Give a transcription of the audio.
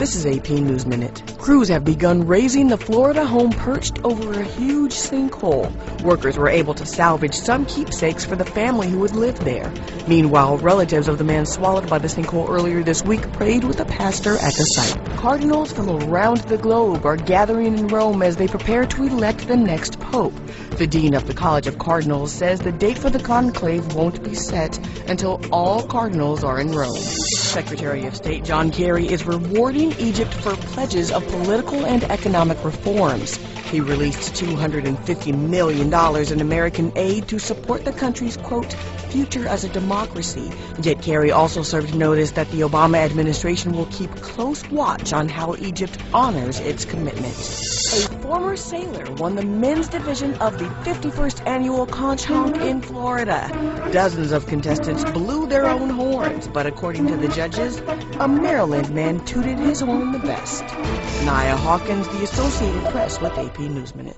This is AP News Minute. Crews have begun raising the Florida home perched over a huge sinkhole. Workers were able to salvage some keepsakes for the family who had lived there. Meanwhile, relatives of the man swallowed by the sinkhole earlier this week prayed with a pastor at the site. Cardinals from around the globe are gathering in Rome as they prepare to elect the next pope. The dean of the College of Cardinals says the date for the conclave won't be set until all cardinals are in Rome. Secretary of State John Kerry is rewarding Egypt for pledges of political and economic reforms. He released $250 million in American aid to support the country's, quote, future as a democracy. Yet Kerry also served notice that the Obama administration will keep close watch on how Egypt honors its commitment. A former sailor won the men's division of the 51st annual Conch Hump in Florida. Dozens of contestants blew their own horns, but according to the judges, a Maryland man tooted his horn the best. Nia Hawkins, The Associated Press with AP News Minute.